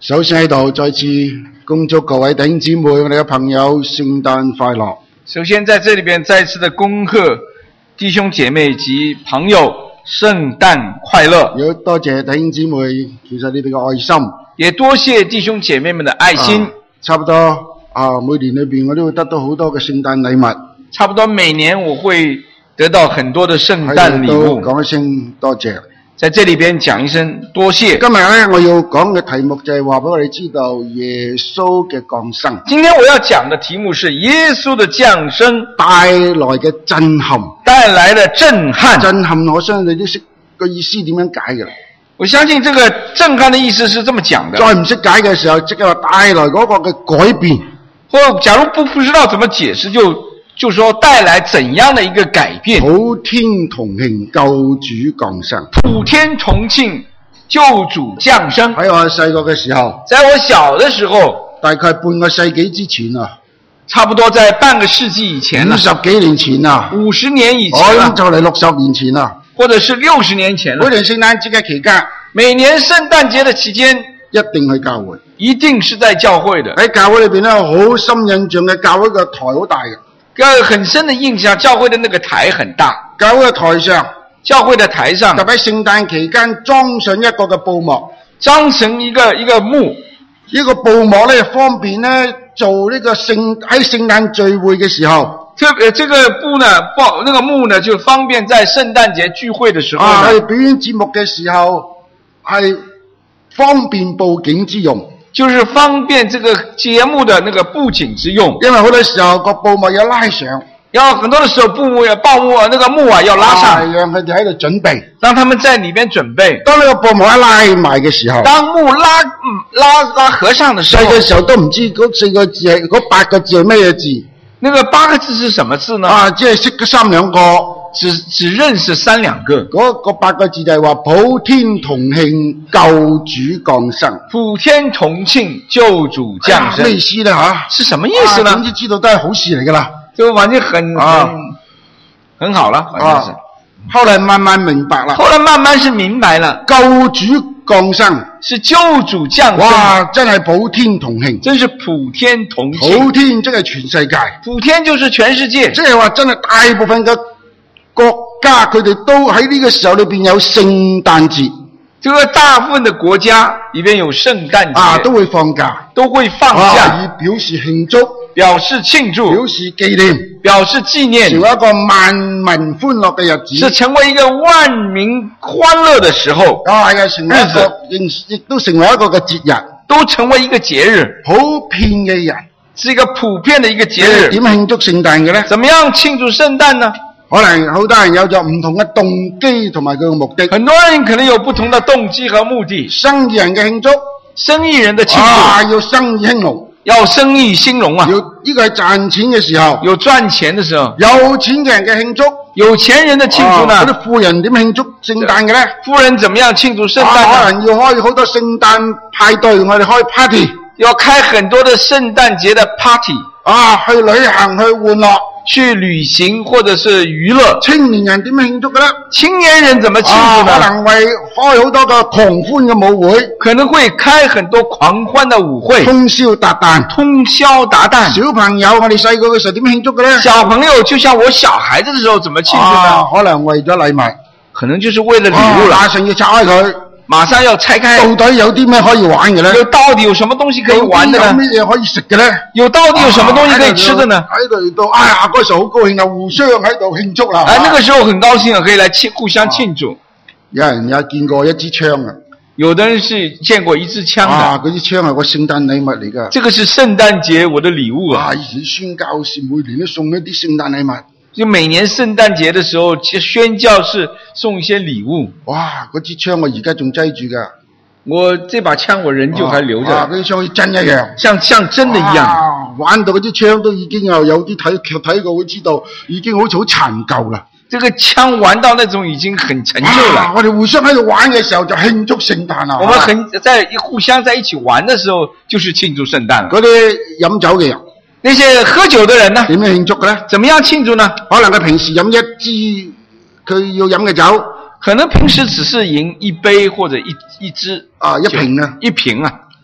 首先喺度再次恭祝各位弟兄姊妹、我哋嘅朋友聖誕快樂。 首先在这里边再次的恭贺弟兄姐妹及朋友聖誕快樂。 要多謝弟兄姊妹，其實你哋嘅愛心， 也多謝弟兄姐妹們的愛心。 差不多每年裏邊我都會得到好多嘅聖誕禮物。 差不多每年我會得到很多的聖誕禮物。 講一聲多謝。 在這裏邊講一聲多謝。 今日呢，我要講嘅題目就係話俾我哋知道耶穌嘅降生。 今天我要講的題目是耶穌的降生帶來嘅震撼。 帶來的震撼。 震撼，我相信你都識個意思點樣解嘅。 我相信這個震撼的意思是這麼講的。 再唔識解嘅時候，即係話帶來嗰個嘅改變。 或假如不知道怎麼解釋，就說帶來怎樣的一個改變。 普天同慶，救主降生。 普天同慶，救主降生。 喺我細個嘅時候， 在我小的時候， 大概半個世紀之前啊， 差不多在半個世紀以前了 50幾年前啊 ，50年以前了， 就嚟60年前啦， 或者是60年前了。 每年聖誕節嘅期間， 每年聖誕節的期間， 一定去教會， 一定是在教會的。 喺教會裏邊咧，好深印象嘅教會嘅台好大嘅。 個很深的印象，教會的那個台很大。 教會嘅台上， 教會的台上， 特別喺聖誕期間裝上一個嘅布幕， 裝成一個幕。 呢個布幕咧，方便咧做呢個喺聖誕聚會嘅時候。 這個布呢，那個幕呢，就方便在聖誕節聚會的時候呢， 喺表演節目嘅時候係方便佈景之用。 就是方便這個節目的那個布景之用。 因為好多時候個布幕要拉上， 要很多的時候布幕要那個幕要拉上， 讓佢哋喺度準備， 讓他們在裏邊準備。 當呢個布幕一拉埋嘅時候， 當幕拉合上的時候， 細嘅時候都唔知嗰4個字係嗰8個字係咩字。 那個8個字是什麼字呢？ 即係識咗3兩個， 只認識3兩個。 嗰8個字就係話普天同慶，救主降生。 普天同慶，救主降生。 咩意思呢？ 是什麼意思呢？ 總之知道都係好事嚟噶啦， 就反正很好了，反正是。 後來慢慢明白了。 後來慢慢是明白了， 救主降生是救主降生。 哇，真係普天同慶， 真是普天同慶。 普天即係全世界， 普天就是全世界。 即係話真係大部分嘅國家佢哋都喺呢個時候裏邊有聖誕節。 這個大部分的國家裏邊有聖誕節， 都會放假，以表示慶祝， 表示慶祝， 表示紀念，成為一個萬民歡樂嘅日子， 是成為一個萬民歡樂的時候。 亦都成為一個嘅節日， 都成為一個節日。 普遍嘅人， 是一個普遍的一個節日。 點慶祝聖誕嘅呢？ 怎麼樣慶祝聖誕呢？ 可能好多人有咗唔同嘅動機同埋佢嘅目的。 很多人可能有不同的動機和目的。 生意人嘅慶祝， 生意人的慶祝， 要生意興隆， 要生意興隆啊！ 呢個係賺錢嘅時候， 有賺錢的時候。 有錢嘅人嘅慶祝， 有錢人的慶祝呢？ 嗰啲富人點慶祝聖誕嘅呢？ 富人怎麼樣慶祝聖誕呢？ 可能要開好多聖誕派對，我哋開 party， 要開很多的聖誕節的 party， 去旅行去玩樂。 去旅行或者是娛樂。 青年人點樣慶祝嘅呢？ 青年人怎麼慶祝呢？ 可能為開好多嘅狂歡嘅舞會， 可能會開很多狂歡的舞會， 通宵達旦。小朋友，我哋細個嘅時候點慶祝嘅呢？ 小朋友就像我小孩子的時候怎麼慶祝呢？ 可能為咗禮物， 可能就是為了禮物了。 馬上要拆開佢。 馬上要拆開， 到底有啲咩可以玩嘅呢？ 到底有什麼東西可以玩的呢？ 有咩嘢可以食嘅呢？ 到底有什麼東西可以吃的呢？ 喺度嗰時候好高興啊，互相喺度慶祝啦。 那個時候很高興啊，可以來互相慶祝。 有人有見過一支槍啊？ 有的人是見過一支槍的。 嗰支槍係個聖誕禮物嚟㗎。 這個是聖誕節我的禮物啊！ 以前宣教士每年都送一啲聖誕禮物。 就每年聖誕節的時候，宣教士送一些禮物。 哇！嗰支槍我而家仲擠住㗎。 我這把槍我仍舊還留着。 嗰啲槍好似真一樣， 像真的一樣。 玩到嗰啲槍都已經有啲睇過會知道，已經好似好殘舊啦。 這個槍玩到那種已經很陳舊了。 我哋互相喺度玩嘅時候就慶祝聖誕啦。 我們互相在一起玩的時候，就是慶祝聖誕。 嗰啲飲酒嘅人， 那些喝酒的人呢？ 點樣慶祝嘅呢？ 怎麼樣慶祝呢？ 可能佢平時飲一支佢要飲嘅酒。 可能平時只是飲一杯或者一支一瓶啊， 一瓶啊，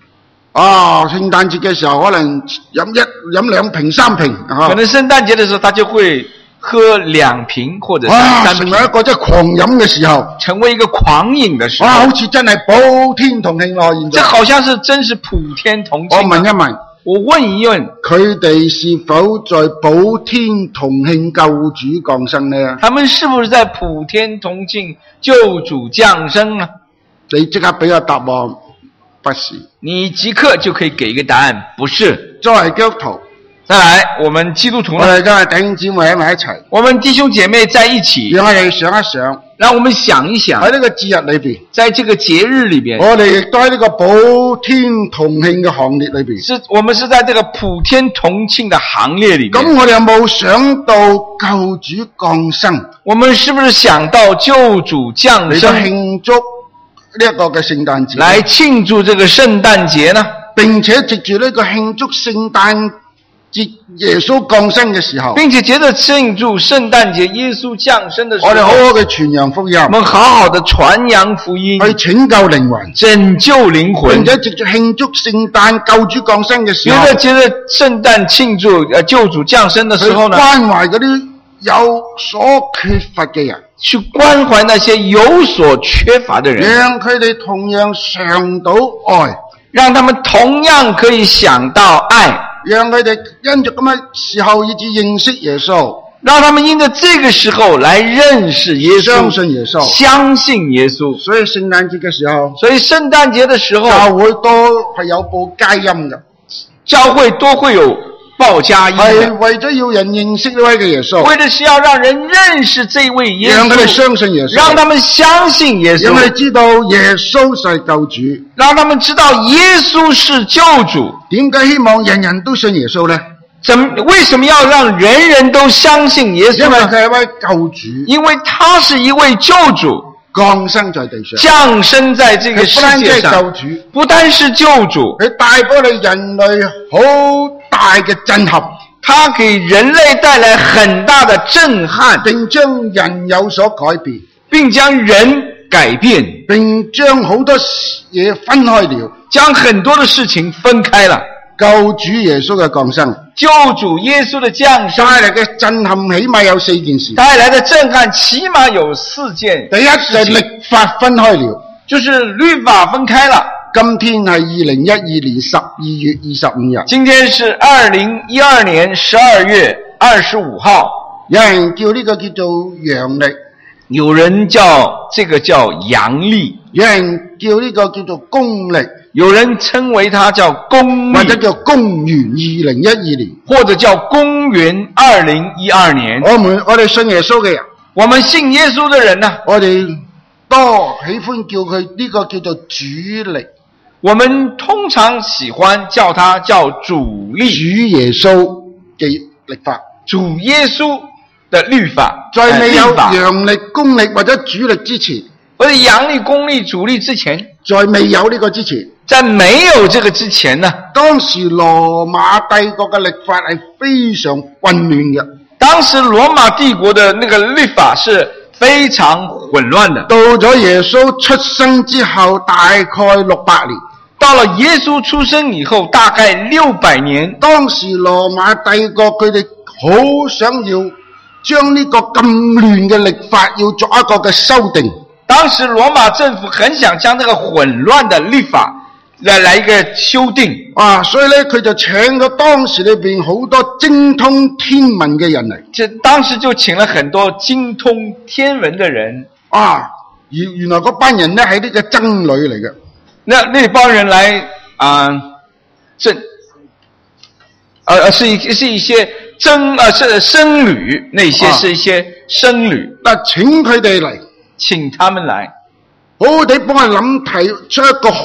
聖誕節嘅時候可能飲2瓶3瓶可能聖誕節的時候他就會喝2瓶或者3瓶， 成為一個真係狂飲嘅時候， 成為一個狂飲的時候， 好似真係普天同慶咯。現在這好像是真是普天同慶。 我問一問， 我問一問， 佢哋是否在普天同慶救主降生呢？ 他們是不是在普天同慶救主降生呢？ 你即刻俾個答案，不是。 你即刻就可以給一個答案，不是。 作為基督徒， 再來，我們基督徒呢？ 我哋都係弟兄姊妹喺埋一齊， 我們弟兄姐妹在一起， 讓我哋想一想， 讓我們想一想， 喺呢個節日裏邊， 在這個節日裏邊， 我哋亦都喺呢個普天同慶嘅行列裏邊， 我們是在這個普天同慶的行列裏面。 咁我哋有冇想到救主降生？ 我們是不是想到救主降生， 嚟慶祝呢一個嘅聖誕節， 來慶祝這個聖誕節呢？ 並且藉住呢個慶祝聖誕節耶穌降生嘅時候， 並且接着慶祝聖誕節耶穌降生的時候， 我哋好好嘅傳揚福音， 我們好好的傳揚福音， 去拯救靈魂， 拯救靈魂， 並且藉住慶祝聖誕救主降生嘅時候， 接着聖誕慶祝救主降生的時候呢， 去關懷嗰啲有所缺乏嘅人， 去關懷那些有所缺乏的人， 讓佢哋同樣嘗到愛， 讓他們同樣可以想到愛， 讓佢哋因着咁嘅時候以至認識耶穌， 讓他們因着這個時候來認識耶穌， 相信耶穌， 相信耶穌。 所以聖誕節嘅時候， 聖誕節的時候， 教會都係有報佳音嘅， 教會都會有報佳音的， 係為咗要人認識呢位嘅耶穌， 為的是要讓人認識這位耶穌， 讓佢哋相信耶穌， 讓他們相信耶穌， 讓佢哋知道耶穌是救主， 讓他們知道耶穌是救主。 點解希望人人都信耶穌呢？ 為什麼要讓人人都相信耶穌呢？ 因為佢係一位救主， 因為他是一位救主， 降生在地上， 降生在這個世界上， 救主， 不單是救主， 佢帶俾我哋人類好大嘅震撼， 他給人類帶來很大的震撼， 並將人有所改變， 並將人改變， 並將好多嘢分開了， 將很多的事情分開了。 救主耶穌嘅降生， 救主耶穌的降生帶來嘅震撼起碼有4件事。 帶來的震撼起碼有4件。 第一就律法分開了， 就是律法分開了。 今天係2012年12月25日， 今天是2012年12月25號。 有人叫呢個叫做陽曆， 有人叫這個叫陽曆， 有人叫呢個叫做公曆， 有人稱為它叫公曆， 或者叫公元2012年， 或者叫公元2012年。 我哋信耶穌嘅人， 我們信耶穌的人呢， 我哋都喜歡叫佢呢個叫做主曆， 我們通常喜歡叫它叫主曆， 主耶穌嘅曆法， 主耶穌的律法。 在未有陽曆、公曆或者主曆之前， 或者陽曆、公曆、主曆之前， 在未有呢個之前， 在沒有這個之前呢， 當時羅馬帝國嘅曆法係非常混亂嘅。 當時羅馬帝國的那個律法是非常混亂的。 到咗耶穌出生之後，大概600年， 到了耶穌出生以後，大概600年， 當時羅馬帝國佢哋好想要將呢個咁亂嘅曆法要作一個嘅修訂。 當時羅馬政府很想將這個混亂的律法來一個修訂所以呢，佢就請咗當時裏邊好多精通天文嘅人嚟。 當時就請了很多精通天文的人原來嗰班人呢係呢個僧侶嚟嘅。 那幫人來是一些僧侶，那些是一些僧侶。 請佢哋嚟， 請他們來， 好好地幫我諗提出一個好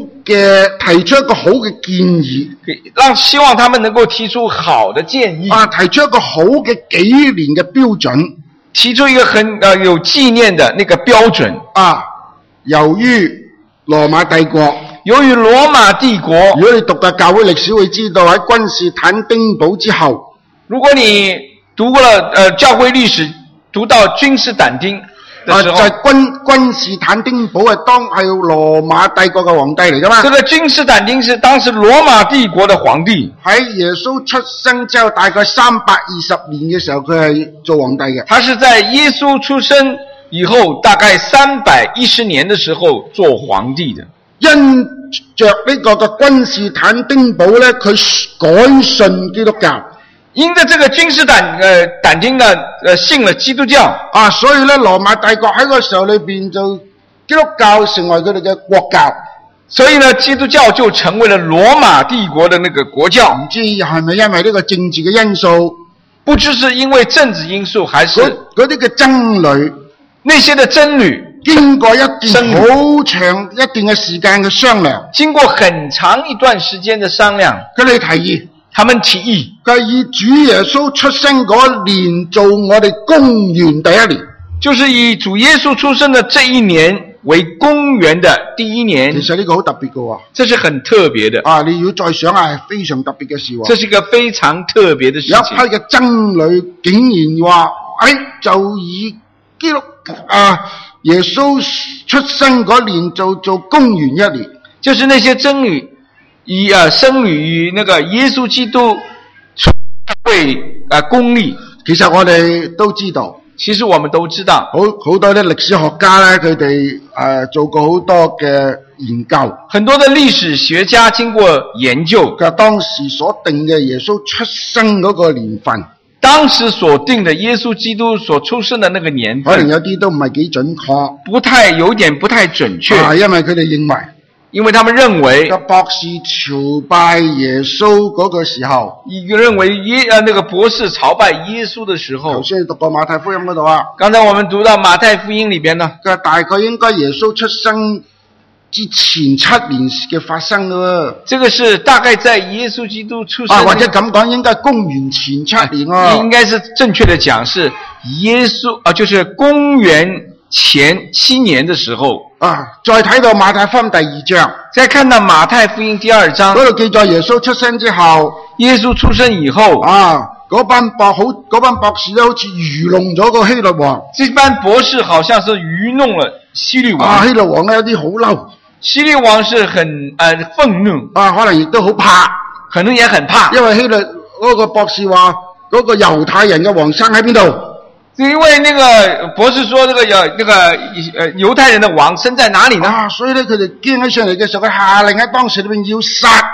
嘅建議， 希望他們能夠提出好的建議， 提出一個好嘅紀念嘅標準， 提出一個很有紀念的那個標準。 由於羅馬帝國， 如果你讀嘅教會歷史會知道，喺君士坦丁堡之後， 如果你讀過了教會歷史，讀到君士坦丁， 的时候， 在君士坦丁堡係羅馬帝國嘅皇帝嚟噶嘛？ 這個君士坦丁是當時羅馬帝國的皇帝。 喺耶穌出生之後大概320年嘅時候，佢係做皇帝嘅。 他是在耶穌出生以後大概310年的時候做皇帝的。 因着呢個嘅君士坦丁堡咧，佢改信基督教。 因着這個君士坦丁呢，信了基督教啊，所以咧羅馬帝國喺個時候裏邊就基督教成為佢哋嘅國教， 所以呢基督教就成為了羅馬帝國的那個國教。 唔知係咪因為呢個政治嘅因素？ 不知是因為政治因素，還是嗰啲嘅僧侶， 那些的僧侶經過一段好長一段嘅時間嘅商量， 經過很長一段時間的商量， 佢哋提議。 他們提議， 佢以主耶穌出生嗰年做我哋公元第一年， 就是以主耶穌出生的這一年為公元的第一年。 其實呢個好特別嘅喎， 這是很特別的啊！你要再想下，係非常特別嘅事喎。 這是一個非常特別的事情。 有一批嘅僧侶竟然話，就以基督耶穌出生嗰年做公元一年， 就是那些僧侶生於那個耶穌基督為公歷。 其實我哋都知道， 其實我們都知道， 好多啲歷史學家咧，佢哋做過好多嘅研究。 很多的歷史學家經過研究， 佢當時所定嘅耶穌出生嗰個年份， 當時所定的耶穌基督所出生的那個年份， 可能有啲都唔係幾準確， 有點不太準確。 因為佢哋認為。 因為他們認為個博士朝拜耶穌嗰個時候， 認為那個博士朝拜耶穌的時候， 頭先讀過馬太福音嗰度啊。 剛才我們讀到馬太福音裏邊呢， 佢大概應該耶穌出生之前7年嘅發生咯。 這個是大概在耶穌基督出生， 或者咁講，應該公元前7年哦。 應該是正確的講是耶穌就是公元前7年的時候。 再睇到馬太福音第2章， 再看到馬太福音第2章， 嗰度記載耶穌出生之後， 耶穌出生以後， 嗰班博士咧好似愚弄咗個希律王。 這班博士好像是愚弄了希律王。 希律王咧有啲好嬲， 希律王是很憤怒， 可能亦都好怕， 可能也很怕， 因為希律嗰個博士話嗰個猶太人嘅王生喺邊度？ 因為那個博士說那個猶太人的王生在哪裡呢？ 所以咧佢哋驚起上嚟嘅時候，佢下令喺當時裏邊要殺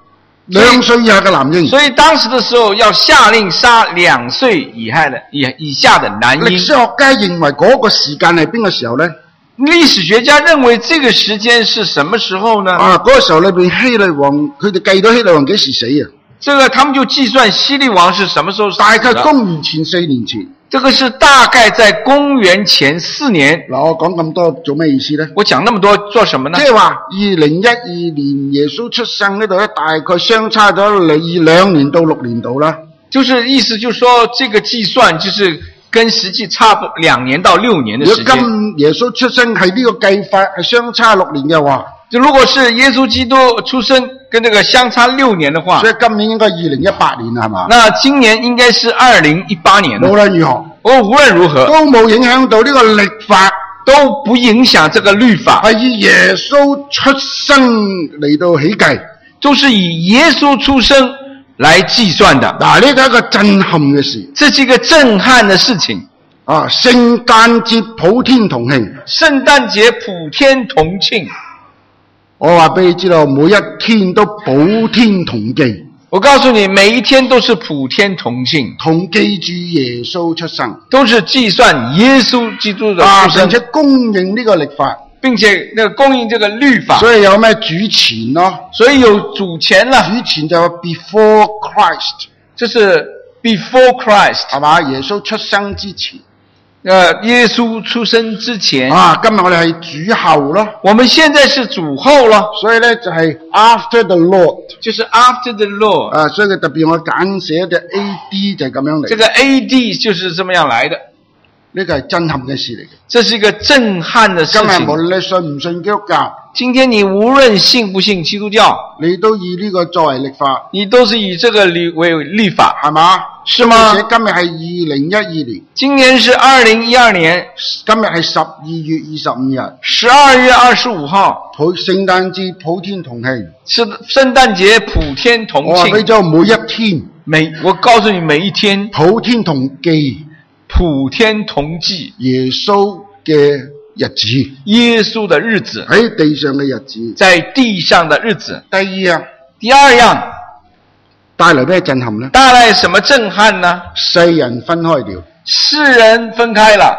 2歲以下嘅男嬰。 所以當時的時候要下令殺2歲以下的男嬰。 歷史學家認為嗰個時間係邊個時候呢？ 歷史學家認為這個時間是什麼時候呢？ 嗰個時候裏邊希律王，佢哋計到希律王幾時死啊？ 這個他們就計算希律王是什麼時候死的？ 大概公元前4年前。 這個是大概在公元前4年。 我講咁多做咩意思呢？ 我講那麼多做什麼呢？ 即係話2012年耶穌出生呢度咧，大概相差咗2年到6年度啦。 就是意思就是說，這個計算就是跟實際差不2年到6年的時間。 如果今耶穌出生係呢個計法係相差6年嘅話， 就如果是耶穌基督出生跟這個相差6年的話， 所以今年應該2018年係嘛？ 那今年應該是2018年。 無論如何， 無論如何都冇影響到呢個曆法， 都不影響這個律法， 係以耶穌出生嚟到起計， 就是以耶穌出生來計算的。 呢個係一個震撼嘅事， 這是一個震撼的事情。 聖誕節普天同慶， 聖誕節普天同慶。 我話俾你知道，每一天都普天同祭。 我告訴你，每一天都是普天同慶， 同記住耶穌出生， 都是計算耶穌基督的出生， 並且公認呢個曆法， 並且公認這個律法。 所以有咩主前咯？ 所以有主前啦。 主前就 before Christ， 就是 before Christ， 係嘛？耶穌出生之前。 耶穌出生之前。 今日我哋係主後咯。 我們現在是主後咯。 所以咧就係 after the Lord， 就是 after the Lord。 所以佢特別我簡寫嘅 AD 就係咁樣嚟。 這個 AD 就是這麼樣來的。 呢個係震撼嘅事嚟嘅。 這是一個震撼的事今日情。 無論你信唔信基督教， 今天你無論信不信基督教， 你都以呢個作為曆法， 你都是以這個為律法， 係嘛？ 是嗎？ 而且今日係2012年， 今年是2012年， 今日係12月25日 12月25號， 聖誕節普天同慶。 是聖誕節普天同我話俾慶。 咗每一天， 我告訴你，每一天普天同記普天同祭， 耶穌嘅日子， 耶穌的日子， 喺地上嘅日子。 在地上的日子。 第二樣第二樣， 帶來咩震撼呢？ 帶來什麼震撼呢？ 世人分開了， 世人分開了，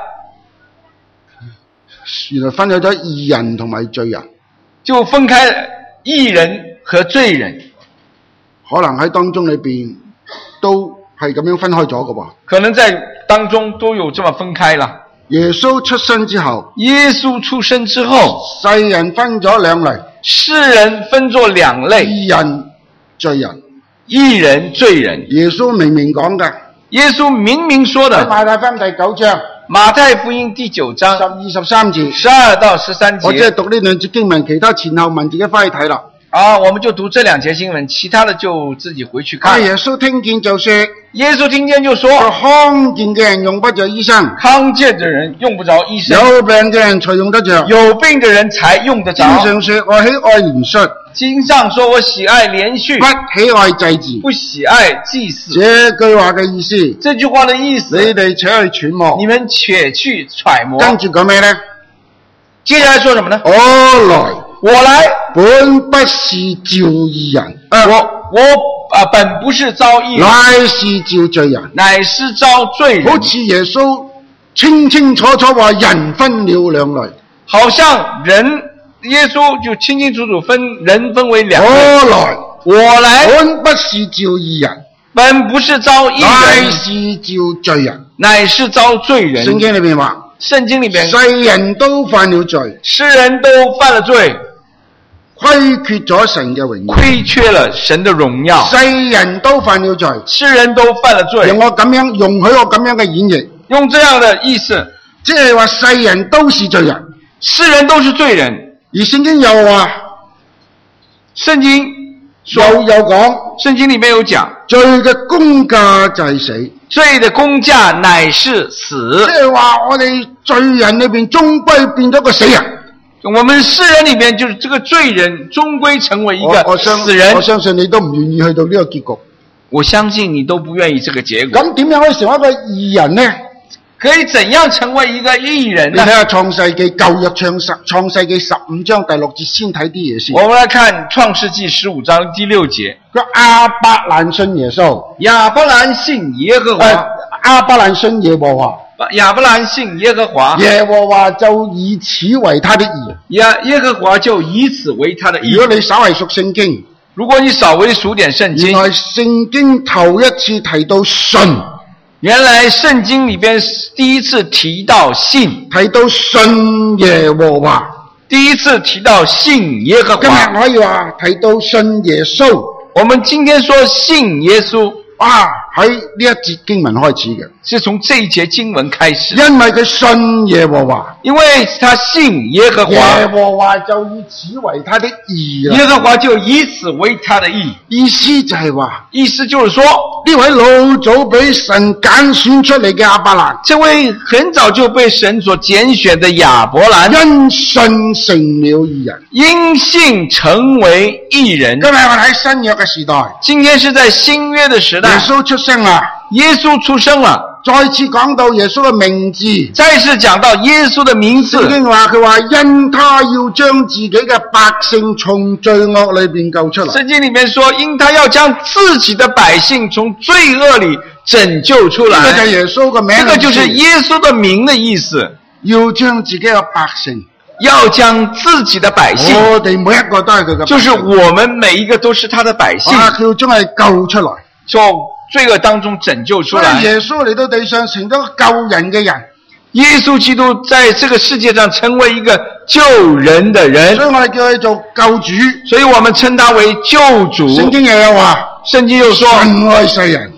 原來分開咗義人同埋罪人。 就分開義人和罪人。 可能喺當中裏邊都係咁樣分開咗嘅喎。 可能在當中都有這麼分開了。 耶穌出生之後， 耶穌出生之後， 世人分咗兩類， 世人分作兩類， 義人、罪人。 義人、罪人。 耶穌明明講嘅， 耶穌明明說喺的， 馬太福音第9章馬太福音第9章 12、13節， 12到13 我只係節。 讀呢兩節經文，其他前後文自己翻去睇啦。 我們就讀這兩節經文，其他的就自己回去看。 耶穌聽見就說， 耶穌聽見就說， 康健嘅人用不着醫生， 康健的人用不着醫生， 有病嘅人才用得着。 有病的人才用得着。 經上說，我喜愛憐恤， 經上說，我喜愛憐恤， 不喜愛祭祀。 不喜愛祭祀。 這句話嘅意思， 這句話的意思， 你哋且去揣摩。 你們且去揣摩。 跟住講咩呢？ 接下來說什麼呢？ 我來本不是召義人， 我本不是召義人， 乃是召罪人。 乃是召罪人。 好似耶穌清清楚楚話人分了兩類。 好像耶穌就清清楚楚分人分為兩類。我來本不是召義人， 本不是召義乃人， 是召罪人。 乃是召罪人。 聖經裏面話， 聖經裏邊， 世人都犯了罪， 世人都犯了罪， 虧缺咗神嘅榮耀。 虧缺了神的榮耀。 世人都犯了罪， 世人都犯了罪。 容許我咁樣嘅演繹， 用這樣的意思， 即係話世人都是罪人， 世人都是罪人。 而聖經又話， 聖經又講， 聖經裏面有講， 罪嘅工價就係死， 罪的工價乃是死。 即係話我哋罪人裏邊終歸變咗個死人。 我們世人裏面就是這個罪人，終歸成為一個死人。 我相信你都唔願意去到呢個結局。 我相信你都不願意這個結果。 咁點樣可以成為一個義人呢？ 可以怎樣成為一個義人呢？ 你睇下創世紀舊約創世紀15章第6節，先睇啲嘢先。 我們來看創世紀15章第6節。 亞伯蘭信耶穌， 亞伯蘭信耶和華。 亞伯蘭信耶和華， 亞伯蘭信耶和華， 耶和華就以此為他的義。 耶和華就以此為他的義。 如果你稍為熟聖經， 如果你稍微數點聖經， 原來聖經頭一次提到信。 原來聖經裏邊第一次提到信， 提到信耶和華， 第一次提到信耶和華。 今日可以話提到信耶穌。 我們今天說信耶穌， 喺呢一節經文開始嘅， 是從這一節經文開始。 因為佢信耶和華， 因為他信耶和華， 耶和華就以此為他的義啦。 耶和華就以此為他的義。 意思就係話， 意思就是說， 呢位老早俾神揀選出嚟嘅亞伯蘭， 這位很早就被神所揀選的亞伯蘭， 因信成了義人， 因信成為義人。 今日我喺新約嘅時代， 今天是在新約的時代， 耶穌出生啦， 耶穌出生了， 再次講到耶穌嘅名字， 再次講到耶穌的名字。 聖經話佢話因他要將自己嘅百姓從罪惡裏邊救出嚟。 聖經裏面說，因他要將自己的百姓從罪惡裏拯救出來。 呢個就係耶穌嘅名， 這個就是耶穌的名的意思。 要將自己嘅百姓， 要將自己的百姓， 我哋每一個都係佢嘅百姓， 就是我們每一個都是他的百姓， 佢要將佢救出來， 從罪惡當中拯救出來。 耶穌嚟到地上成咗救人嘅人， 耶穌基督在這個世界上成為一個救人的人， 所以我哋叫佢做救主， 所以我們稱他為救主。 聖經又有話， 聖經又說， 神愛世人，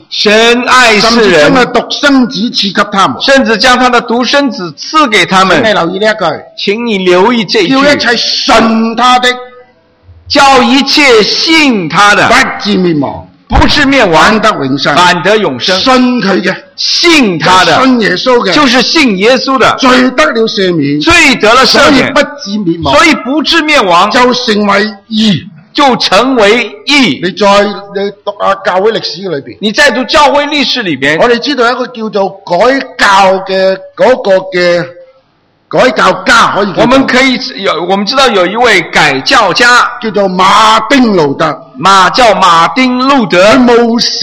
神愛甚世人， 至將佢獨生子賜給他們。 甚至將他的獨生子賜給他們。 請你留意呢一句， 請你留意這一句， 叫一切信他的叫一切信他的不至滅亡， 不至滅亡， 反得永生。 反得永生。 信佢嘅， 信他的信耶穌嘅， 就是信耶穌的， 罪得了赦免， 罪得了赦免， 所以不至滅亡， 所以不至滅亡， 就成為義。 就成為義。 你讀下教會歷史裏邊， 你再讀教會歷史裏邊， 我哋知道一個叫做改教嘅嗰個嘅改教家，可以叫我們知道有一位改教家叫做馬丁路德， 叫馬丁路德， 佢冇死，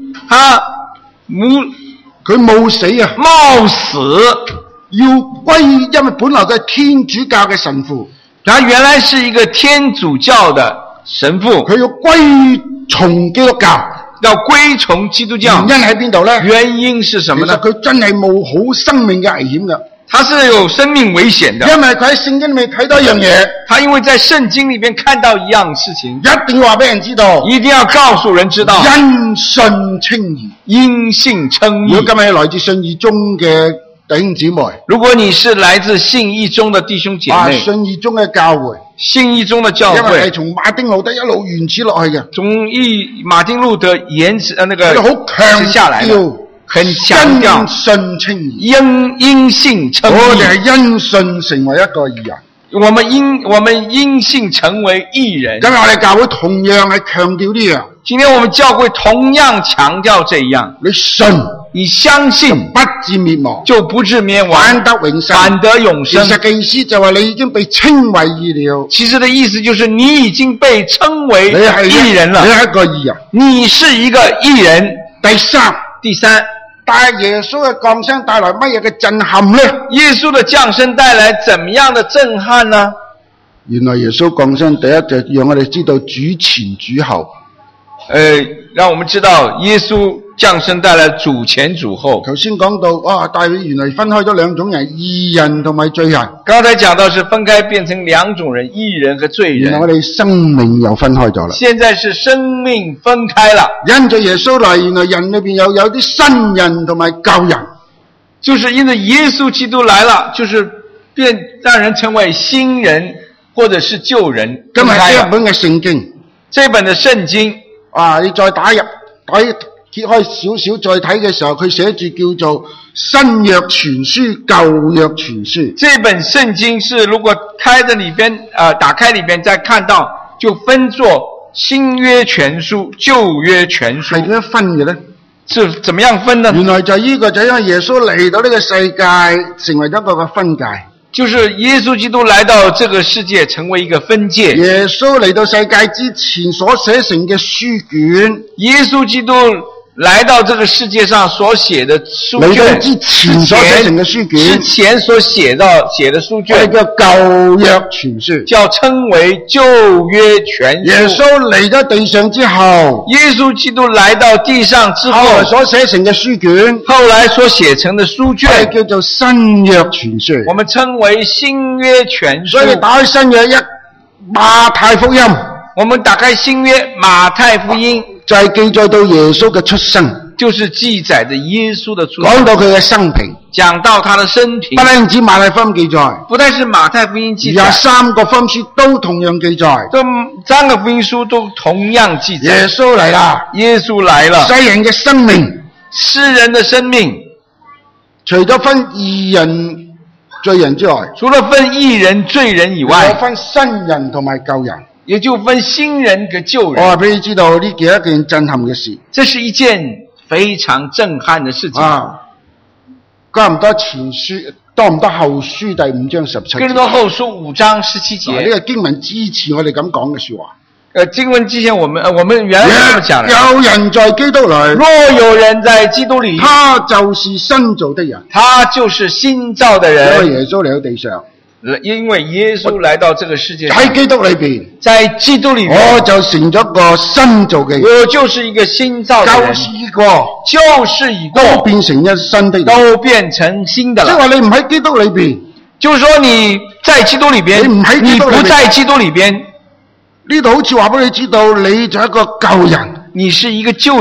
佢冇死啊， 冒死要歸，因為本來佢係天主教嘅神父， 他原來是一個天主教的神父， 佢要歸從基督教， 要歸從基督教。 原因喺邊度呢？ 原因是什麼呢？ 其實佢真係冇好生命嘅危險㗎。 他是有生命危險的， 因為佢喺聖經裏面睇到一樣嘢， 他因為在聖經裏面看到一樣事情， 一定要話俾人知道， 一定要告訴人知道， 因信稱義， 因信稱義。 如果今日係來自信義中嘅弟兄姊妹， 如果你是來自信義中的弟兄姐妹， 信義中嘅教會， 信義中的教會， 因為係從馬丁路德一路沿此落去嘅， 從馬丁路德沿此那個好強下來的。很強調因信稱義， 因信稱義。 我哋係因信成為一個義人。 我們因信成為義人。 今日我哋教會同樣係強調呢樣。 今天我們教會同樣強調這樣。 你信， 你相信， 不至滅亡， 就不至滅亡， 反得永生。 反得永生。 其實嘅意思就係你已經被稱為義了。 其實的意思就是你已經被稱為義人了。 你係一個義人。 你是一個義人。第三。 但係耶穌嘅降生帶來乜嘢嘅震撼呢？ 耶穌的降生帶來怎麼樣的震撼呢？ 原來耶穌降生第一就讓我哋知道主前主後。 讓我們知道耶穌降生帶來主前主後。 頭先講到大衛原來分開咗兩種人，義人同埋罪人。 剛才講到是分開變成兩種人，義人和罪人。 原來我哋生命又分開咗啦。 現在是生命分開了。 因着耶穌嚟，原來人裏邊有啲新人同埋舊人。 就是因着耶穌基督來了，就是讓人成為新人或者是舊人。 今日呢一本嘅聖經， 這本的聖經你再揭開少少再睇嘅時候，佢寫住叫做新約全書、舊約全書。 這本聖經是如果開在裏邊打開裏邊再看到，就分作新約全書、舊約全書。 係點樣分嘅呢？ 是怎麼樣分呢？ 原來就呢個就因為耶穌嚟到呢個世界，成為咗一個分界。 就是耶穌基督來到這個世界，成為一個分界。 耶穌嚟到世界之前所寫成嘅書卷， 耶穌基督來到這個世界上所寫的書卷， 嚟到之前所寫成嘅書卷， 之前所寫的書卷， 叫舊約全書， 叫稱為舊約全書。 耶穌嚟到地上之後， 耶穌基督來到地上之後， 後來所寫成嘅書卷， 後來所寫成的書卷， 叫做新約全書， 我們稱為新約全書。 所以打開新約馬太福音， 我們打開新約馬太福音， 就係記載到耶穌嘅出生， 就是記載着耶穌的出生， 講到佢嘅生平， 講到他的生平， 不單止馬太福音記載， 不但是馬太福音記載 ，23個福音書都同樣記載， 都3個福音書都同樣記載。 耶穌嚟啦， 耶穌來了， 世人嘅生命， 世人的生命， 除咗分義人、罪人之外， 除了分義人、罪人以外， 有分新人同埋舊人。 也就分新人和舊人。 我話俾你知道，呢件一件震撼嘅事。 這是一件非常震撼的事情。 哥林多前書、多唔多後書第5章17節。 哥林多後書5章17節。 呢個經文支持我哋咁講嘅說話。 經文之前我們原來這麼講的。 有人在基督裏， 若有人在基督裏， 他就是新造的人。 他就是新造的人。 因為耶穌嚟到地上。 因為耶穌來到這個世界上， 喺基督裏邊， 在基督裏面， 我就成咗個新造嘅人， 我就是一個新造的人，就是一個， 都變成一新的人， 都變成新的了。 即係話你唔喺基督裏邊， 就是說你在基督裏邊，你不在基督裏邊， 呢度好似話俾你知道，你就係一個舊人， 你是一個舊人。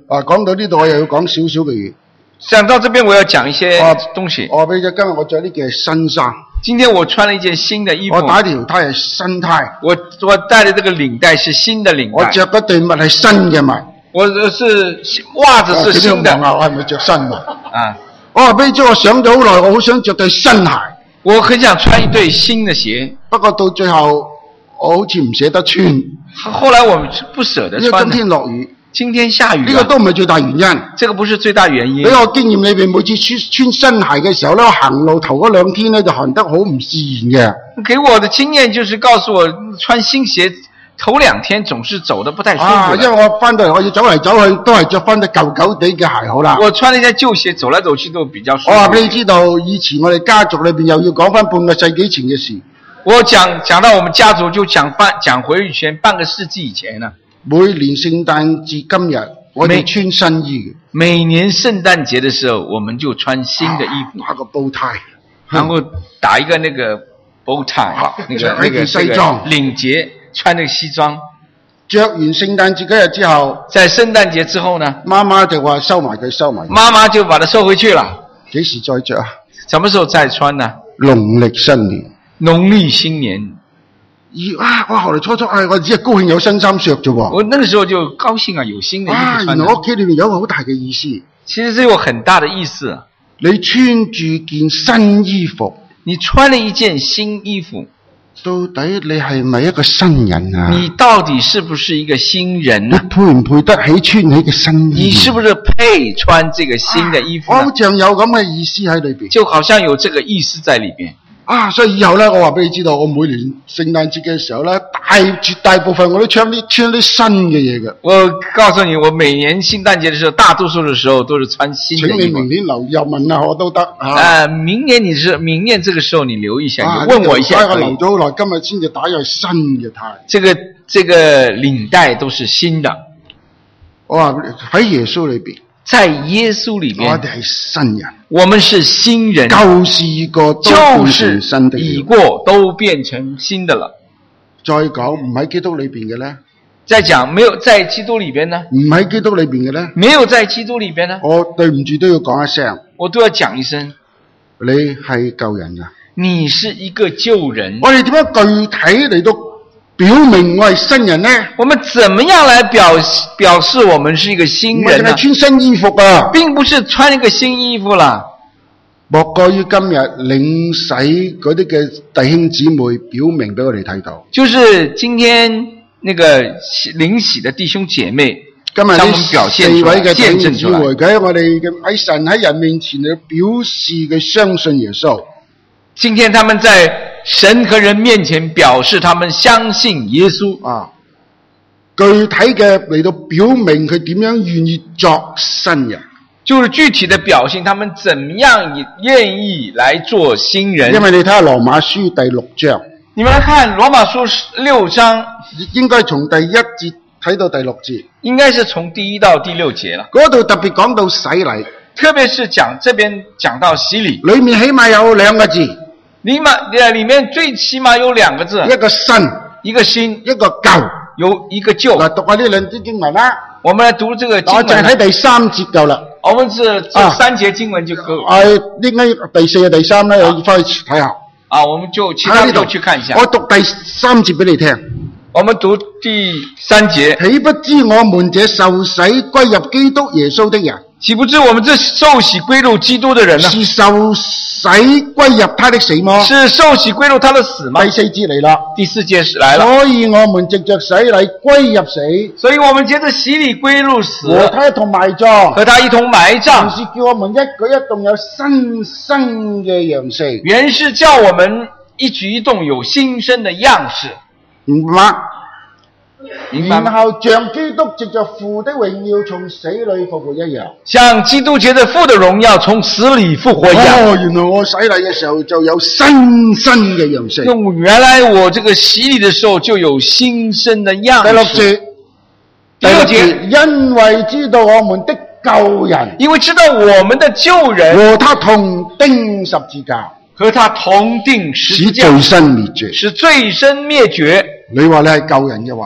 講到呢度，我又要講少少嘅嘢。 想到這邊，我要講一些東西。 我俾咗今日我着呢件係新衫。 今天我穿了一件新的衣服。 我打條呔係新呔。 我帶的這個領帶是新的領帶。 我着嗰對襪係新嘅襪。 我是襪子是新的。 我係咪着新襪？ 啊！ 我話俾你知，我想咗好耐，我好想着對新鞋。我很想穿一對新的鞋， 不過到最後我好似唔捨得穿。 後來我不捨得穿。 因為今天落雨。 今天下雨。 呢個都唔係最大原因。 這個不是最大原因。 喺我經驗裏邊，每次穿新鞋嘅時候咧，我行路頭嗰2天咧就行得好唔自然嘅。 給我的經驗就是告訴我，穿新鞋頭2天總是走得不太順服。 因為我翻到嚟我要走嚟走去，都係着翻對舊舊地嘅鞋好啦。 我穿了一件舊鞋，走來走去都比較舒服。 我話俾你知道，以前我哋家族裏邊又要講翻半個世紀前嘅事。 我講到我們家族就講回以前半個世紀以前啦。 每年聖誕節今日，我哋穿新衣嘅。 每年聖誕節的時候，我們就穿新的衣服， 打個煲呔， 然後打一個那個煲呔，那個西裝領結，穿那個西裝。 着完聖誕節嗰日之後， 在聖誕節之後呢， 媽媽就話收埋佢。 媽媽就把它收回去了。 幾時再着啊？ 什麼時候再穿呢？ 農曆新年。 農曆新年。 我後來初我只係高興有新衫着啫喎。 我那個時候就高興啊，有新的衣服穿。 原來我屋企裏面有一個好大嘅意思。 其實這有很大的意思。 你穿住件新衣服， 你穿了一件新衣服， 到底你係咪一個新人啊？ 你到底是不是一個新人？ 你配唔配得起穿起嘅新衣？ 你是不是配穿這個新的衣服呢？ 好像有咁嘅意思喺裏邊， 就好像有這個意思在裏邊。 所以以後咧，我話俾你知道，我每年聖誕節嘅時候咧，絕大部分我都穿啲新嘅嘢嘅。我告訴你，我每年聖誕節嘅時候，大多數嘅時候都是穿新的衣服。 請你明年又問下我都得。 明年這個時候你留意一下，你問我一下。 我留咗好耐，今日先至打入新嘅呔。 這個領帶都是新的。 我話喺耶穌裏邊。 在耶穌裏面， 我哋係新人， 我們是新人， 舊事已過，都變成新的了。 已過都變成新的了。 再講唔喺基督裏邊嘅咧， 再講沒有在基督裏邊呢？ 唔喺基督裏邊嘅咧， 沒有在基督裏邊呢？ 我對唔住都要講一聲， 我都要講一聲， 你係舊人啊！ 你是一個舊人。 我哋點樣具體嚟到表明我係新人呢？ 我們怎麼樣來表示我們是一個新人呢？ 唔係穿新衣服啊， 並不是穿一個新衣服啦。 莫過於今日領洗嗰啲嘅弟兄姊妹表明俾我哋睇到， 就是今天那個領洗的弟兄姐妹， 今日呢4位嘅弟兄姊妹，喺我哋喺神喺人面前嚟表示佢相信耶穌。 今天他們在神和人面前表示他們相信耶穌具體嘅嚟到表明佢點樣願意作新人， 就是具體的表現他們怎麼樣願意來做新人。 因為你睇下羅馬書第6章， 你們來看羅馬書6章， 應該從第1節睇到第6節， 應該是從第1到第6節了。 嗰度特別講到洗禮， 特別是這邊講到洗禮， 裏面起碼有2個字。 裏面最起碼有2個字， 一個新， 一個新， 一個舊， 有一個舊。 嗱，讀下呢兩節經文啦。 我們來讀這個經文。 我就睇第3節夠啦。 我們這3節經文就夠。 應該第4、第3咧，要翻去睇下。 我們就其他都去看一下。 我讀第3節俾你聽。 我們讀第3節。 豈不知我們這受洗歸入基督耶穌的人， 豈不知我們這受洗歸入基督的人呢？ 是受洗歸入他的死嗎？ 是受洗歸入他的死嗎？ 第4節嚟啦。 第4節來了。 所以我們藉着洗禮歸入死。 所以我們藉着洗禮歸入死。 和他一同埋葬。 和他一同埋葬。 原是叫我們一舉一動有新生嘅樣式。 原是叫我們一舉一動有新生的樣式。 明白嗎？ 然後像基督藉着父的榮耀從死裏復活一樣， 像基督藉着父的榮耀從死裏復活一樣。 原來我洗禮嘅時候就有新嘅樣式。 原來我這個洗禮的時候就有新生的樣式。 第六節，因為知道我們的舊人， 因為知道我們的舊人和他同釘十字架， 和他同釘十字架， 使罪身滅絕， 使罪身滅絕。 你話你係舊人嘅話，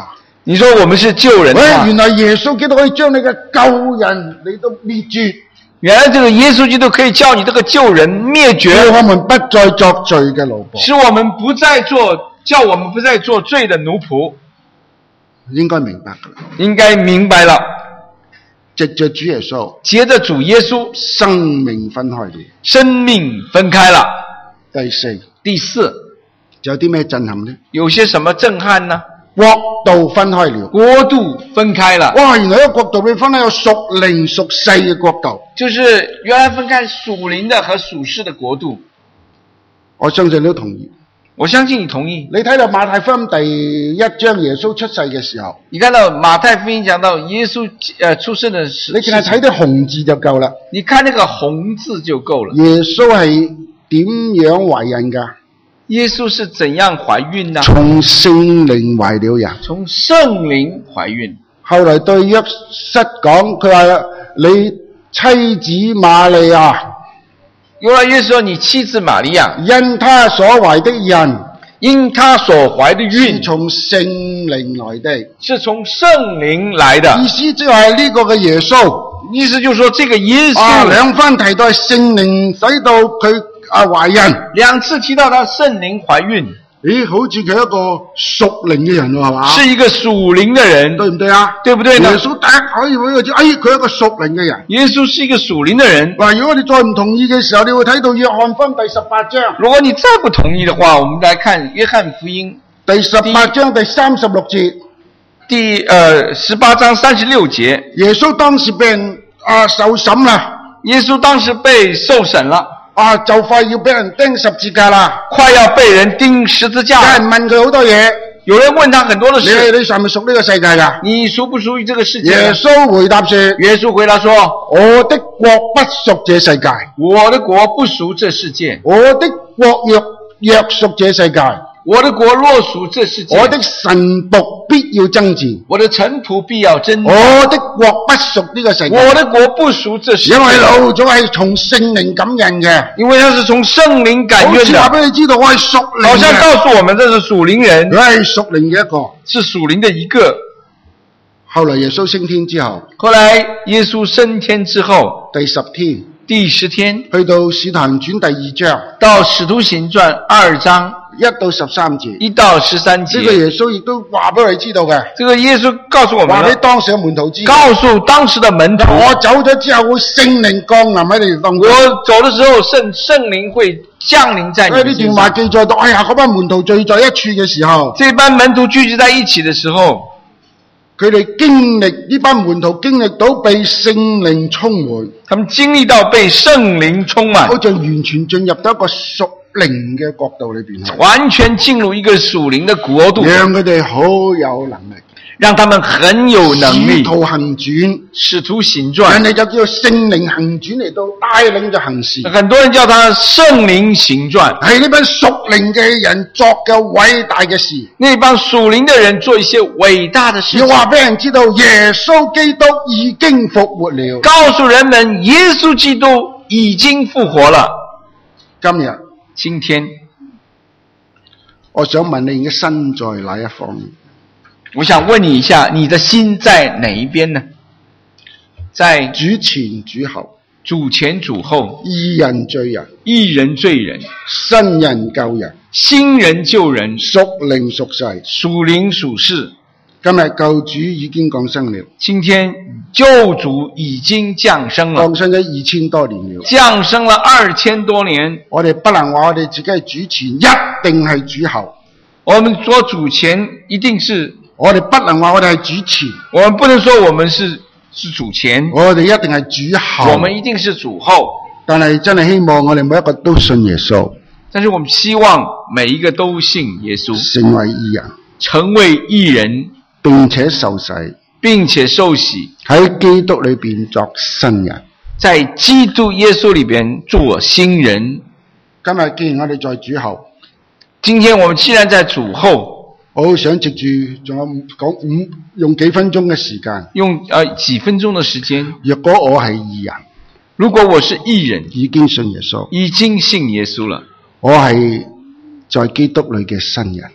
你說我們是救人的話， 原來耶穌基督可以將你嘅救人嚟到滅絕， 原來這個耶穌基督可以叫你這個救人滅絕， 叫我們不再作罪嘅奴僕， 使我們不再做，叫我們不再做罪的奴僕。 應該明白㗎啦。 應該明白了， 藉着主耶穌， 接着主耶穌， 生命分開了。 生命分開了。 第四，仲有啲咩震撼呢？ 有些什麼震撼呢？ 國度分開了。 國度分開了。 哇，原來一個國度被分開有屬靈屬世嘅國度。 就是原來分開屬靈的和屬世的國度。 我相信你都同意。 我相信你同意。 你睇到馬太福音第1章耶穌出世嘅時候， 你看到馬太福音講到耶穌出生的時候， 你淨係睇啲紅字就夠啦。 你看那個紅字就夠了。 耶穌係點樣懷孕㗎？ 耶穌是怎樣懷孕呢？ 從聖靈懷了人。 從聖靈懷孕。 後來對約瑟講，佢話你妻子瑪利亞， 後來耶穌說你妻子瑪利亞， 因他所懷的人， 因他所懷的孕， 是從聖靈來的， 是從聖靈來的。 意思即係呢個嘅耶穌， 意思就是說這個耶穌， 兩番提到係聖靈使到佢懷孕， 兩次提到他聖靈懷孕。 咦，好似佢一個屬靈嘅人喎，係嘛？ 是一個屬靈的人， 對唔對啊？ 對不對呢？ 耶穌第一可以俾佢知，佢係一個屬靈嘅人。 耶穌是一個屬靈的人。 嗱，如果你再唔同意嘅時候，你會睇到約翰福音第18章。 如果你再不同意的話，我們來看約翰福音第18章第36節。 第18章36節， 耶穌當時被人受審啦。 耶穌當時被受審了。 就快要俾人釘十字架啦！ 快要被人釘十字架。 有人問佢好多嘢， 有人問他很多的事。 你係咪屬呢個世界㗎？ 你屬不屬於這個世界？ 耶穌回答說： 耶穌回答說： 我的國不屬這世界。 我的國不屬這世界。 我的國若屬這世界。 我的國若屬這世界， 我的臣僕必要爭戰。 我的臣僕必要爭戰。 我的國不屬呢個世界。 我的國不屬這世界。 因為老早係從聖靈感應嘅， 因為他是從聖靈感應的。 好似話俾你知道，我係屬靈嘅。 好像告訴我們這是屬靈人。 佢係屬靈嘅一個， 是屬靈的一個。 後來耶穌升天之後， 後來耶穌升天之後， 第10天， 第10天， 去到使徒行傳第2章， 到使徒行傳2章 1到13節 ，1到13節， 呢個耶穌亦都話俾你知道嘅。 這個耶穌告訴我們， 話俾當時嘅門徒知， 告訴當時的門徒， 我走咗之後會聖靈降臨喺你哋當中。 我走的時候聖靈會降臨在你們身上。 呢段話記載到，嗰班門徒聚在一處嘅時候， 這班門徒聚集在一起的時候， 佢哋經歷，呢班門徒經歷到被聖靈充滿， 他們經歷到被聖靈充滿， 好像完全進入到一個屬靈嘅國度裏邊， 完全進入一個屬靈的國度， 讓佢哋好有能力， 讓他們很有能力。 使徒行傳， 使徒行傳， 人哋就叫做聖靈行傳嚟到帶領咗行事。 很多人叫他聖靈行傳， 係呢班屬靈嘅人作嘅偉大嘅事。 那幫屬靈嘅人做一些偉大的事情， 要話俾人知道耶穌基督已經復活了， 告訴人們耶穌基督已經復活了。 今天，我想問你嘅身在哪一方面？ 我想問你一下，你的心在哪一邊呢？在主前主後， 主前主後， 義人罪人， 義人罪人， 新人救人， 新人救人， 屬靈屬世， 屬靈屬世。 今日救主已經降生了， 今天救主已經降生了， 降生咗2000多年了， 降生了2000多年。 我哋不能話我哋自己係主前，一定係主後。 我們說主前一定是， 我哋不能話我哋係主前， 我們不能說我們是主前， 我哋一定係主後， 我們一定是主後。 但係真係希望我哋每一個都信耶穌， 但是我們希望每一個都信耶穌， 成為義人， 成為義人， 並且受洗， 並且受洗， 喺基督裏邊作新人， 在基督耶穌裏邊做新人。 今日既然我哋在主後， 今天我們既然在主後， 我好想藉住仲有用幾分鐘嘅時間， 用幾分鐘的時間。 若果我係義人， 如果我是義人， 已經信耶穌， 已經信耶穌了， 我係在基督裏嘅新人，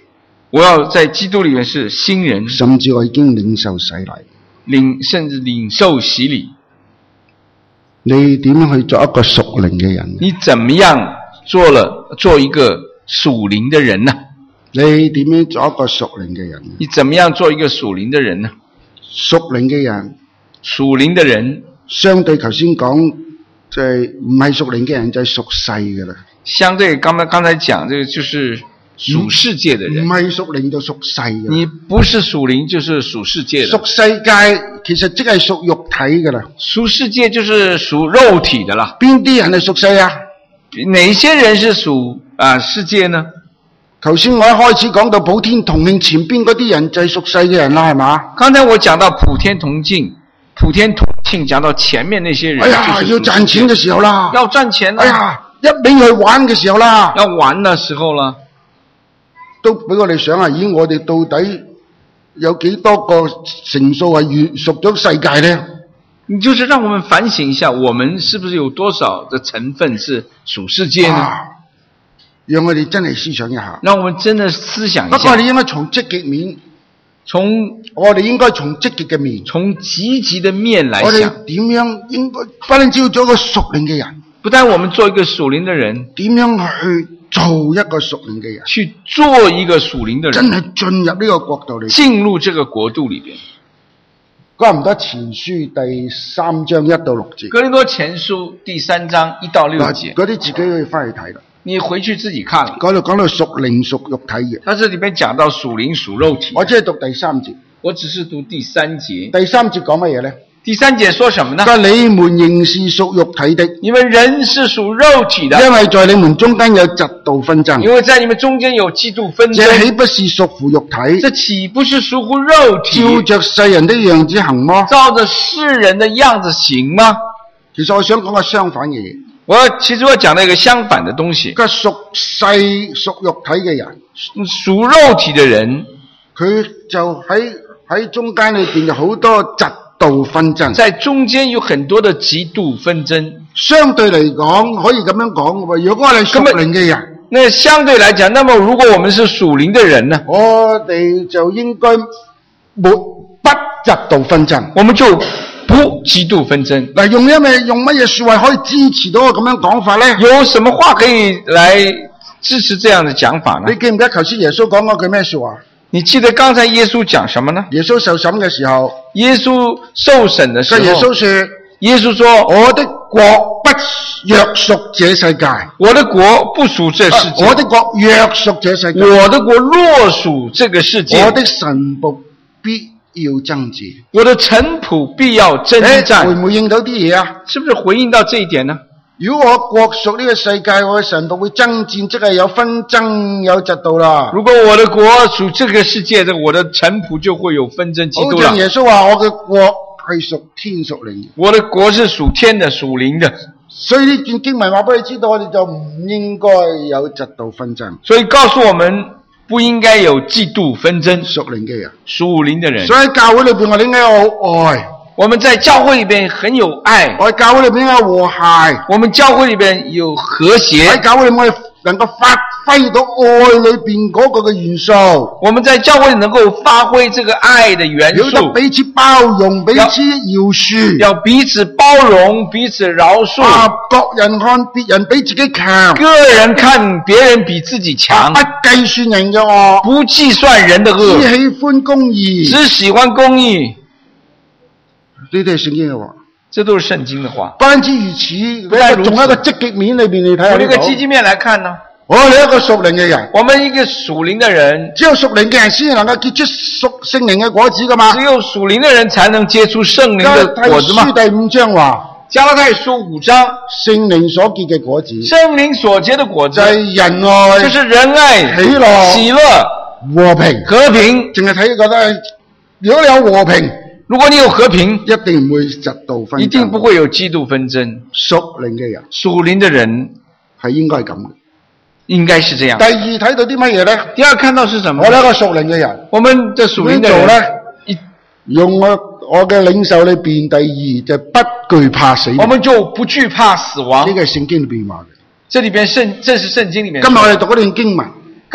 我要在基督里面是新人， 甚至我已經領受洗禮。 甚至領受洗禮。 你點樣去做一個屬靈嘅人？ 你怎麼樣做一個屬靈的人呢？ 你點樣做一個屬靈嘅人？ 你怎麼樣做一個屬靈的人呢？ 屬靈嘅人， 屬靈的人相對頭先講，就係唔係屬靈嘅人就係屬世嘅啦。 相對剛才講，這個就是屬世界的人。 唔係屬靈就屬世嘅。 你不是屬靈就是屬世界的。 屬世界其實即係屬肉體嘅啦。 屬世界就是屬肉體的啦。 邊啲人係屬世啊？ 哪些人是屬世界呢？ 頭先我一開始講到普天同慶前邊嗰啲人就係屬世嘅人啦，係嘛？ 剛才我講到普天同慶講到前面那些人， 哎呀，要賺錢嘅時候啦， 要賺錢啦， 哎呀，一味去玩嘅時候啦， 要玩的時候啦， 都俾我哋想下，咦，我哋到底有幾多個成數係屬咗世界呢？ 你就是讓我們反省一下，我們是不是有多少的成分是屬世界呢？ 讓我哋真係思想一下。 讓我們真的思想一下。 不過我哋應該從積極面，我哋應該從積極嘅面， 從積極的面來想。 我哋點樣應該不單止要做一個屬靈嘅人， 不但我們做一個屬靈的人， 點樣去做一個屬靈嘅人？ 去做一個屬靈的人， 真係進入呢個國度裏， 進入這個國度裏邊。 哥林多前書第3章1到6節。 哥林多前書第3章1到6節。 嗰啲自己可以翻去睇啦。 你回去自己看了。 嗰度講到屬靈屬肉體嘅。 他這裏邊講到屬靈屬肉體。 我只係讀第3節。 我只是讀第3節。 第3節講乜嘢呢？ 第3節說什麼呢？ 但你們仍是屬肉體的。 你們人是屬肉體的。 因為在你們中間有嫉妒紛爭。 因為在你們中間有嫉妒紛爭。 這豈不是屬乎肉體？ 這豈不是屬乎肉體？ 照着世人的樣子行麼？ 照着世人的樣子行嗎？ 其實我想講個相反嘅嘢。 其實我講到一個相反的東西。 個屬世屬肉體嘅人， 屬肉體的人， 佢就喺中間裏邊有好多嫉妒紛爭。 在中間有很多的嫉妒紛爭。 相對嚟講，可以咁樣講，如果我哋屬靈嘅人， 那相對來講，那麼如果我們是屬靈的人呢？ 我哋就應該不嫉妒紛爭， 我們就不嫉妒紛爭。 嗱，用乜嘢說話可以支持到我咁樣講法呢？ 有什麼話可以來支持這樣的講法呢？ 你記唔記得頭先耶穌講嗰句咩說話？ 你記得剛才耶穌講什麼呢？ 耶穌受審嘅時候， 耶穌受審的時候， 耶穌說：我的國不約屬這世界， 我的國不屬這世界， 我的國約屬這世界， 我的國若屬這個世界， 我的臣僕必要爭戰， 我的臣僕必要爭戰。 回唔回應到啲嘢啊？ 是不是回應到這一點呢？ 如果我國屬呢個世界，我嘅臣僕會爭戰，即係有紛爭有嫉妒啦。 如果我的國屬這個世界，我的臣僕就會有紛爭嫉妒啦。 好像耶穌話：我嘅國係屬天屬靈嘅， 我的國是屬天的屬靈的。 所以呢段經文話俾你知道，我哋就唔應該有嫉妒紛爭。 所以告訴我們不應該有嫉妒紛爭。 屬靈嘅人， 屬靈的人。 所以喺教會裏邊，我哋應該有愛。 我們在教會裏邊很有愛。 我喺教會裏邊有和諧。 我們教會裏邊有和諧。 喺教會裏面能夠發揮到愛裏邊嗰個嘅元素。 我們在教會裏能夠發揮這個愛的元素。 要彼此包容，彼此饒恕。 要彼此包容，彼此饒恕。 各人看別人比自己強。 個人看別人比自己強。 不計算人嘅惡。 不計算人的惡。 只喜歡公義。 只喜歡公義。 呢啲係聖經嘅話， 這都是聖經的話。 不單止如此，從一個積極面裏邊你睇下。 從一個積極面來看呢？ 我哋一個屬靈嘅人， 我們一個屬靈的人， 只有屬靈嘅人先能夠結出聖靈嘅果子噶嘛。 只有屬靈的人才能結出聖靈的果子嘛。 加拉太書第5章話， 加拉太書5章， 聖靈所結嘅果子， 聖靈所結的果子， 就係仁愛， 就是仁愛、喜樂、 和平。 淨係睇覺得，如果你有和平。 如果你有和平， 一定唔會嫉妒紛爭， 一定不會有嫉妒紛爭。 屬靈嘅人， 屬靈的人係應該係咁嘅， 應該是這樣。 第二睇到啲乜嘢咧？ 第二看到是什麼？ 我哋一個屬靈嘅人， 我們的屬靈的人咧， 用我嘅領袖裏邊，第二就不懼怕死亡。 我們就不懼怕死亡。 呢個係聖經裏邊話嘅。 這是聖經裏面。 今日我哋讀嗰段經文。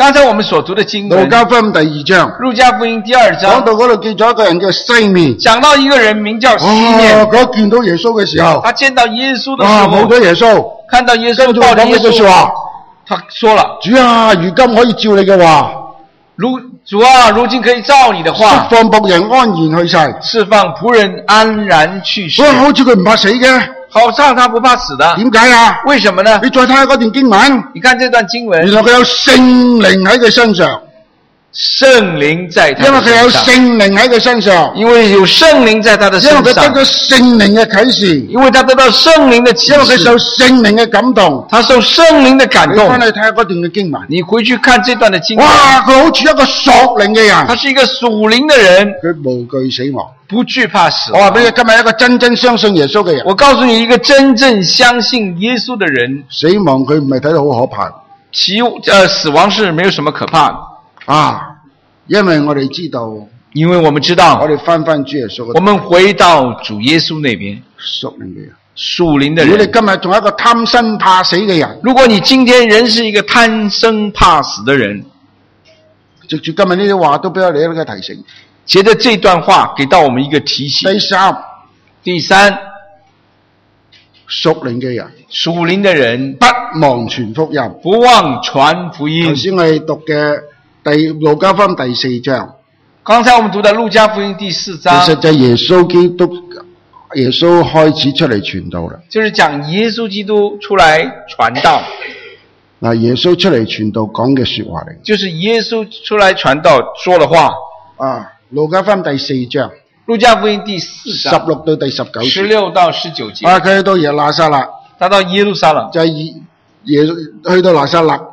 刚才我们所讀的經路文， 加福音第2章， 路加福音第2 講章， 到嗰度記咗一個人叫西面。 講到一個人名叫西面， 佢見到耶穌嘅時候， 他見到耶穌的時冇候， 咗耶穌， 看到耶穌跟住抱着耶講呢句說穌， 話： 他說了， 主啊，如今可以照你嘅話， 主啊，如今可以照你的釋話， 放僕人安然去世。 釋放僕人安然去世。 好似佢唔怕死嘅， 好像他不怕死的， 點解啊？ 為什麼呢？ 你再睇下嗰段經文， 你看這段經文， 原來佢有聖靈喺佢身上， 聖靈在他因為佢有的身上， 聖靈喺佢身上， 因為有聖靈在他的因為佢得身上， 咗聖靈嘅啟示， 因為他得到聖靈的啟因為佢受示， 聖靈嘅感動。 他受聖靈的感動你翻。去睇下嗰段嘅經文， 你回去看這段的經文， 哇！佢好似一個屬靈嘅人， 他是一個屬靈的人， 佢無懼死亡。 不懼怕死我話俾亡。 你，今日一個真正相信耶穌嘅人， 我告訴你，一個真正相信耶穌的人， 死亡佢唔係睇到好可怕死亡是沒有什麼可怕的， 啊！因為我哋知道， 因為我們知道我，哋翻主耶穌嗰度我們回到主耶穌那邊， 屬靈嘅人。 屬靈的如果你人。 今日仲有一個貪生怕死嘅人， 如果你今天仍是一個貪生怕死的人， 藉住今日呢啲話都俾我哋一個提醒。 接着這段話給到我們一個提醒。 第三， 第三， 屬靈嘅人屬靈的人不忘傳福音。 不忘傳福音頭。先我哋讀嘅路加福音第4章， 剛才我們讀的路加福音第4章， 其實就係耶穌基督，耶穌開始出嚟傳道啦。 就是講耶穌基督出來傳道， 嗱，耶穌出嚟傳道講嘅說話嚟。 就是耶穌出來傳道說的話。 啊，路加福音第4章路加福音第4章 16到第19節。 16到19節。 啊，佢去到耶路撒冷， 他到耶路撒冷， 就係耶去到拿撒勒，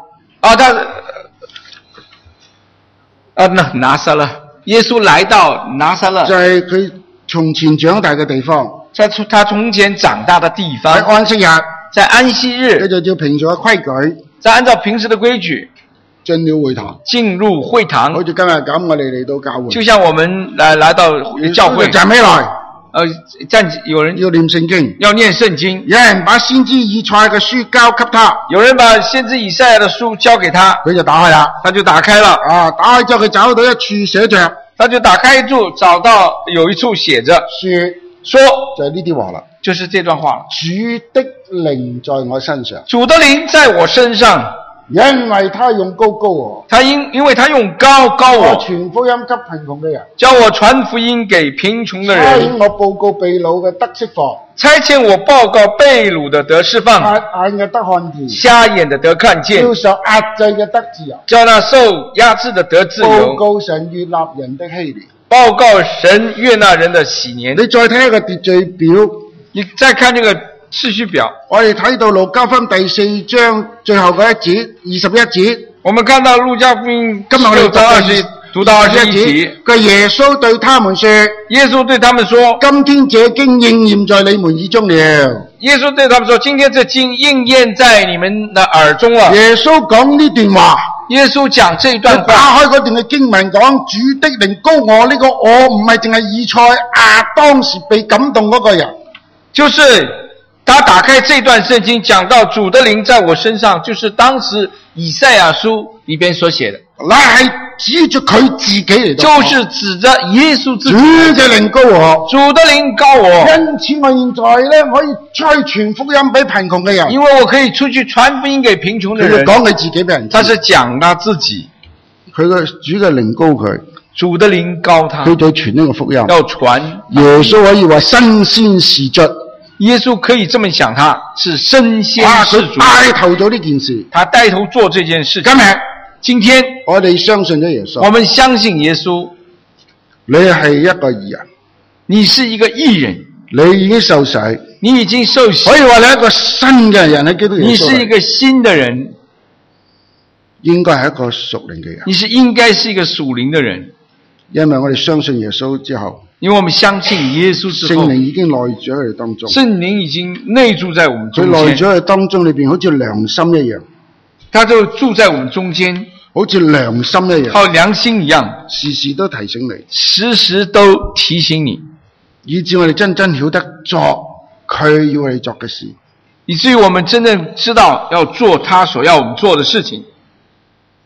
拿撒勒，耶穌來到拿撒勒， 就係佢從前長大嘅地方。 在他從前長大的地喺方， 安息日， 在安息佢日， 就照平常嘅規矩再按照平時的規矩進了會堂。 進入會堂好，似今日咁，我哋嚟到教會， 就像我們來到教會， 站起來有人要念聖經。 要念聖經， 有人把先知以賽嘅書交給他， 有人把先知以賽亞的書交給他， 佢就打開啦。 他就打開了， 啊，打開之後佢找到一處寫着他就打開一處，找到有一處寫着說， 說， 就係呢啲話啦。 就是這段話了。 主的靈在我身上， 主的靈在我身上， 因為他用高我， 因為他用高我我， 傳福音給貧窮嘅人， 叫我傳福音給貧窮的差遣人， 我報告被擄嘅得釋放， 差遣我報告被擄的得釋放， 瞎眼嘅得看見， 瞎眼的得看見， 叫受壓制嘅得自由， 叫那受壓制的得自報由， 告神悅納人的禧年。 報告神悅納人的喜年。 你再睇一個秩序表， 你再看這個次序表， 我哋睇到路加福音第4章最後嗰一節21節， 我們看到路加福音今日我哋讀到21節， 佢耶穌對他們說： 耶穌對他們說， 今天這經應驗在你們耳中了。 耶穌對他們說，今天這經應驗在你們的耳中了。 耶穌講呢段話， 耶穌講這佢段話， 打開嗰段嘅經文講主的靈高我，呢個我唔係淨係以賽亞當時被感動嗰個人， 就是他打開這段聖經，講到主的靈在我身上，就是當時以賽亞書裏邊所寫的， 乃係指住佢自己嚟到講， 就是指着耶穌自主己。 嘅靈高我， 主的靈高我， 因此我現在咧可以出去傳福音俾貧窮嘅人。 因為我可以出去傳福音給貧窮的佢就人。 講佢自己俾人知， 他是講他自己， 佢嘅主嘅靈高佢， 主的靈高他， 佢就傳呢個福音。 要傳。 耶穌可以話身先士卒， 耶穌可以這麼想，他是身先士卒， 佢帶頭咗呢件事。 他帶頭做這件事情。 今日今天我哋相信咗耶穌， 我們相信耶穌， 你係一個義人， 你是一個義人， 你已經受洗， 你已經受洗可，以話你係一個新嘅人喺基督耶穌裏。 你是一個新的人， 應該係一個屬靈嘅人， 你是應該是一個屬靈的人， 因為我哋相信耶穌之後， 因為我們相信耶穌之後， 聖靈已經內住喺我哋當中， 聖靈已經內住在我們佢中間， 內住喺我哋當中裏邊，好似良心一樣， 他就住在我們中間， 好似良心一樣， 好良心一樣， 時時都提醒你， 時時都提醒你， 以致我哋真正曉得作佢要我哋作嘅事。 以至於我們真正知道要做他所要我們做的事情。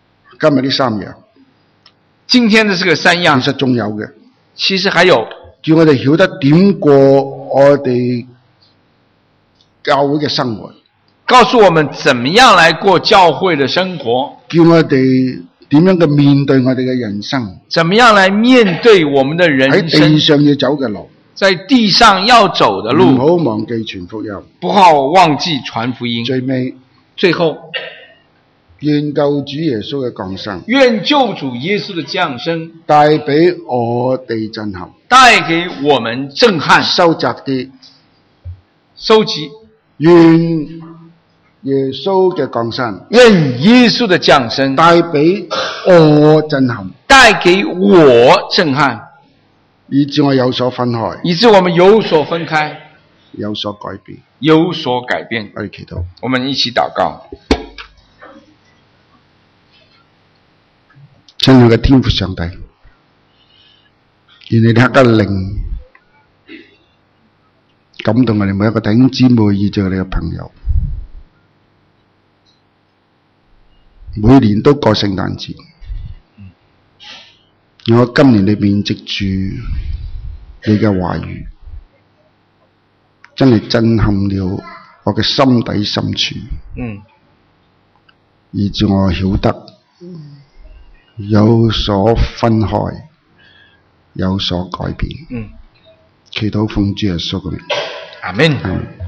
今日呢3樣， 今天的這個3樣， 其實仲有嘅， 其實還有， 叫我哋曉得點過我哋教會嘅生活， 告訴我們怎麼樣來過教會的生活， 叫我哋點樣嘅面對我哋嘅人生， 怎麼樣來面對我們的人喺生， 地上要走嘅路， 在地上要走的路， 唔好忘記傳福音。 不好忘記傳福音。 最尾， 最後， 願救主耶穌嘅降生， 願救主耶穌的降生帶俾我哋震撼， 帶給我們震撼。 收窄啲， 收集， 願耶穌嘅降生， 願耶穌的降生帶俾我震撼， 帶給我震撼， 以致我有所分開， 以致我們有所分開， 有所改變。 有所改變。 我哋祈禱。 我們一起禱告。 親愛嘅天父上帝，願你刻嘅靈感動我哋每一個弟兄姊妹，以至我哋嘅朋友，每年都過聖誕節。讓我今年裏面藉住你嘅話語，真係震撼了我嘅心底深處，以致我曉得有所分開，有所改變。祈禱奉主耶穌嘅名。 阿們。 阿們。